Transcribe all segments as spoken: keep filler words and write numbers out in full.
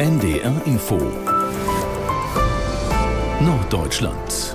N D R Info Norddeutschland.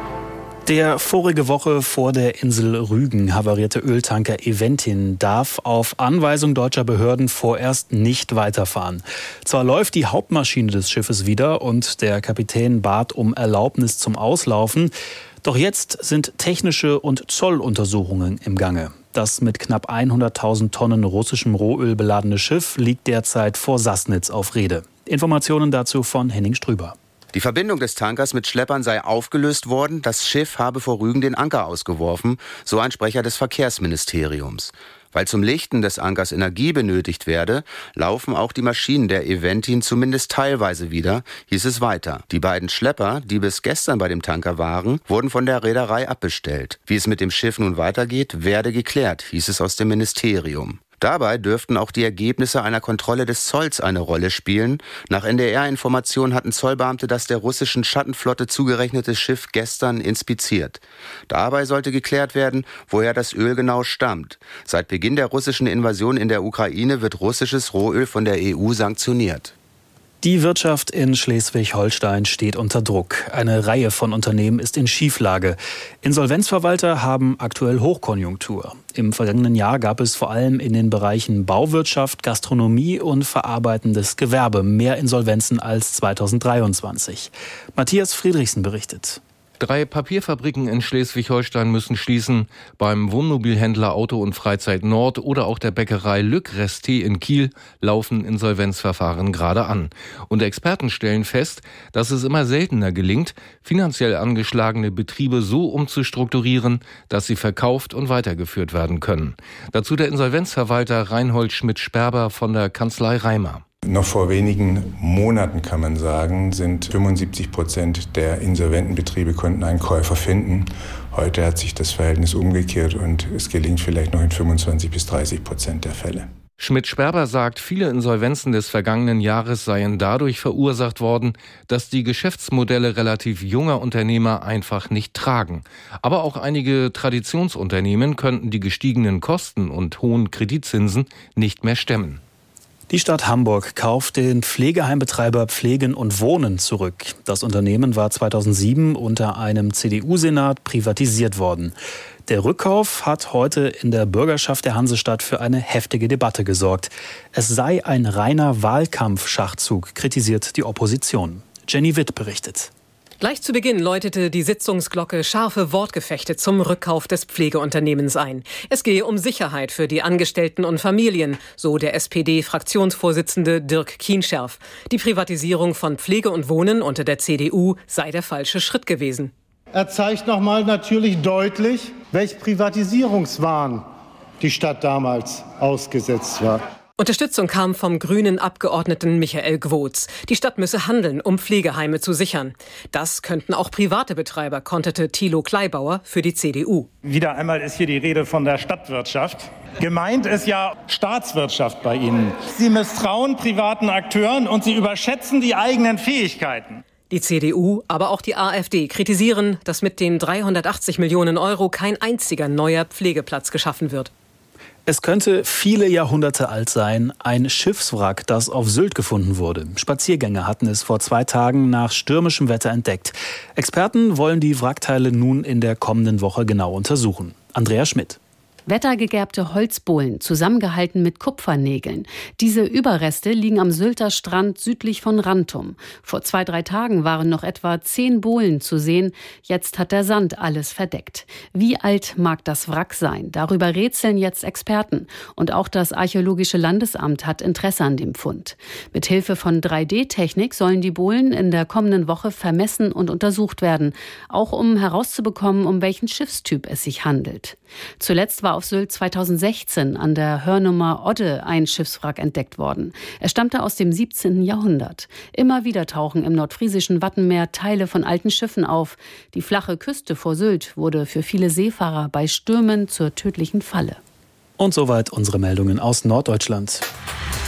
Der vorige Woche vor der Insel Rügen havarierte Öltanker Eventin darf auf Anweisung deutscher Behörden vorerst nicht weiterfahren. Zwar läuft die Hauptmaschine des Schiffes wieder und der Kapitän bat um Erlaubnis zum Auslaufen, doch jetzt sind technische und Zolluntersuchungen im Gange. Das mit knapp hunderttausend Tonnen russischem Rohöl beladene Schiff liegt derzeit vor Sassnitz auf Rede. Informationen dazu von Henning Strüber. Die Verbindung des Tankers mit Schleppern sei aufgelöst worden. Das Schiff habe vor Rügen den Anker ausgeworfen, so ein Sprecher des Verkehrsministeriums. Weil zum Lichten des Ankers Energie benötigt werde, laufen auch die Maschinen der Eventin zumindest teilweise wieder, hieß es weiter. Die beiden Schlepper, die bis gestern bei dem Tanker waren, wurden von der Reederei abbestellt. Wie es mit dem Schiff nun weitergeht, werde geklärt, hieß es aus dem Ministerium. Dabei dürften auch die Ergebnisse einer Kontrolle des Zolls eine Rolle spielen. Nach N D R-Informationen hatten Zollbeamte das der russischen Schattenflotte zugerechnete Schiff gestern inspiziert. Dabei sollte geklärt werden, woher das Öl genau stammt. Seit Beginn der russischen Invasion in der Ukraine wird russisches Rohöl von der E U sanktioniert. Die Wirtschaft in Schleswig-Holstein steht unter Druck. Eine Reihe von Unternehmen ist in Schieflage. Insolvenzverwalter haben aktuell Hochkonjunktur. Im vergangenen Jahr gab es vor allem in den Bereichen Bauwirtschaft, Gastronomie und verarbeitendes Gewerbe mehr Insolvenzen als zweitausenddreiundzwanzig. Matthias Friedrichsen berichtet. Drei Papierfabriken in Schleswig-Holstein müssen schließen. Beim Wohnmobilhändler Auto und Freizeit Nord oder auch der Bäckerei Lück Resté in Kiel laufen Insolvenzverfahren gerade an. Und Experten stellen fest, dass es immer seltener gelingt, finanziell angeschlagene Betriebe so umzustrukturieren, dass sie verkauft und weitergeführt werden können. Dazu der Insolvenzverwalter Reinhold Schmidt-Sperber von der Kanzlei Reimer. Noch vor wenigen Monaten, kann man sagen, sind fünfundsiebzig Prozent der insolventen Betriebe konnten einen Käufer finden. Heute hat sich das Verhältnis umgekehrt und es gelingt vielleicht noch in fünfundzwanzig bis dreißig Prozent der Fälle. Schmidt-Sperber sagt, viele Insolvenzen des vergangenen Jahres seien dadurch verursacht worden, dass die Geschäftsmodelle relativ junger Unternehmer einfach nicht tragen. Aber auch einige Traditionsunternehmen könnten die gestiegenen Kosten und hohen Kreditzinsen nicht mehr stemmen. Die Stadt Hamburg kauft den Pflegeheimbetreiber Pflegen und Wohnen zurück. Das Unternehmen war zweitausendsieben unter einem C D U-Senat privatisiert worden. Der Rückkauf hat heute in der Bürgerschaft der Hansestadt für eine heftige Debatte gesorgt. Es sei ein reiner Wahlkampfschachzug, kritisiert die Opposition. Jenny Witt berichtet. Gleich zu Beginn läutete die Sitzungsglocke scharfe Wortgefechte zum Rückkauf des Pflegeunternehmens ein. Es gehe um Sicherheit für die Angestellten und Familien, so der S P D-Fraktionsvorsitzende Dirk Kienscherf. Die Privatisierung von Pflege und Wohnen unter der C D U sei der falsche Schritt gewesen. Er zeigt nochmal natürlich deutlich, welch Privatisierungswahn die Stadt damals ausgesetzt war. Unterstützung kam vom grünen Abgeordneten Michael Gwotz. Die Stadt müsse handeln, um Pflegeheime zu sichern. Das könnten auch private Betreiber, konterte Thilo Kleibauer für die C D U. Wieder einmal ist hier die Rede von der Stadtwirtschaft. Gemeint ist ja Staatswirtschaft bei Ihnen. Sie misstrauen privaten Akteuren und Sie überschätzen die eigenen Fähigkeiten. Die C D U, aber auch die AfD kritisieren, dass mit den dreihundertachtzig Millionen Euro kein einziger neuer Pflegeplatz geschaffen wird. Es könnte viele Jahrhunderte alt sein, ein Schiffswrack, das auf Sylt gefunden wurde. Spaziergänger hatten es vor zwei Tagen nach stürmischem Wetter entdeckt. Experten wollen die Wrackteile nun in der kommenden Woche genau untersuchen. Andrea Schmidt. Wettergegerbte Holzbohlen, zusammengehalten mit Kupfernägeln. Diese Überreste liegen am Sylter Strand südlich von Rantum. Vor zwei, drei Tagen waren noch etwa zehn Bohlen zu sehen. Jetzt hat der Sand alles verdeckt. Wie alt mag das Wrack sein? Darüber rätseln jetzt Experten. Und auch das Archäologische Landesamt hat Interesse an dem Fund. Mit Hilfe von drei D Technik sollen die Bohlen in der kommenden Woche vermessen und untersucht werden. Auch um herauszubekommen, um welchen Schiffstyp es sich handelt. Zuletzt war auf Sylt zweitausendsechzehn an der Hörnummer Odde ein Schiffswrack entdeckt worden. Er stammte aus dem siebzehnten Jahrhundert. Immer wieder tauchen im nordfriesischen Wattenmeer Teile von alten Schiffen auf. Die flache Küste vor Sylt wurde für viele Seefahrer bei Stürmen zur tödlichen Falle. Und soweit unsere Meldungen aus Norddeutschland.